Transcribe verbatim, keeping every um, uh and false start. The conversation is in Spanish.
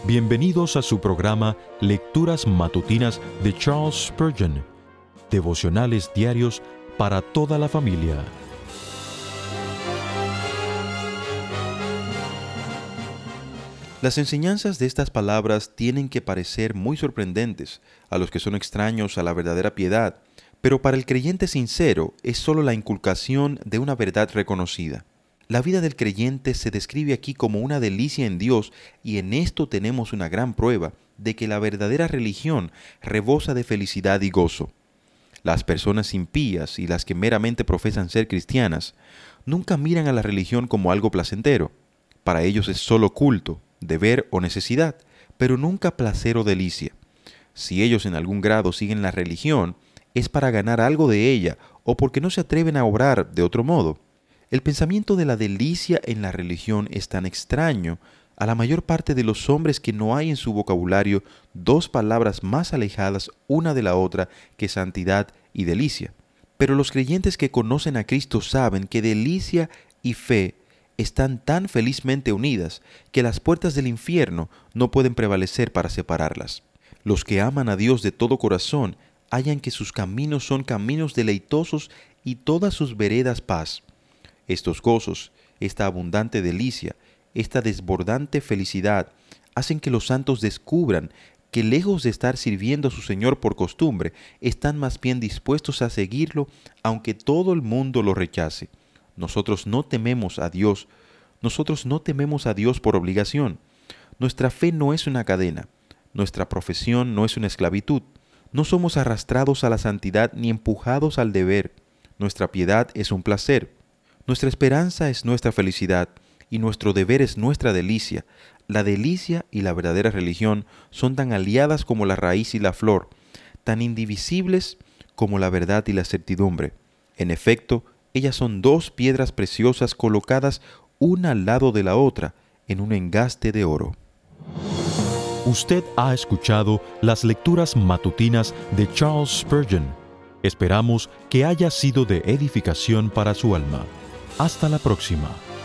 Bienvenidos a su programa Lecturas Matutinas de Charles Spurgeon, devocionales diarios para toda la familia. Las enseñanzas de estas palabras tienen que parecer muy sorprendentes a los que son extraños a la verdadera piedad, pero para el creyente sincero es solo la inculcación de una verdad reconocida. La vida del creyente se describe aquí como una delicia en Dios, y en esto tenemos una gran prueba de que la verdadera religión rebosa de felicidad y gozo. Las personas impías y las que meramente profesan ser cristianas nunca miran a la religión como algo placentero. Para ellos es solo culto, deber o necesidad, pero nunca placer o delicia. Si ellos en algún grado siguen la religión, es para ganar algo de ella o porque no se atreven a obrar de otro modo. El pensamiento de la delicia en la religión es tan extraño a la mayor parte de los hombres que no hay en su vocabulario dos palabras más alejadas una de la otra que santidad y delicia. Pero los creyentes que conocen a Cristo saben que delicia y fe están tan felizmente unidas que las puertas del infierno no pueden prevalecer para separarlas. Los que aman a Dios de todo corazón hallan que sus caminos son caminos deleitosos y todas sus veredas paz. Estos gozos, esta abundante delicia, esta desbordante felicidad, hacen que los santos descubran que lejos de estar sirviendo a su Señor por costumbre, están más bien dispuestos a seguirlo aunque todo el mundo lo rechace. Nosotros no tememos a Dios, nosotros no tememos a Dios por obligación. Nuestra fe no es una cadena, nuestra profesión no es una esclavitud. No somos arrastrados a la santidad ni empujados al deber. Nuestra piedad es un placer. Nuestra esperanza es nuestra felicidad y nuestro deber es nuestra delicia. La delicia y la verdadera religión son tan aliadas como la raíz y la flor, tan indivisibles como la verdad y la certidumbre. En efecto, ellas son dos piedras preciosas colocadas una al lado de la otra en un engaste de oro. Usted ha escuchado las lecturas matutinas de Charles Spurgeon. Esperamos que haya sido de edificación para su alma. Hasta la próxima.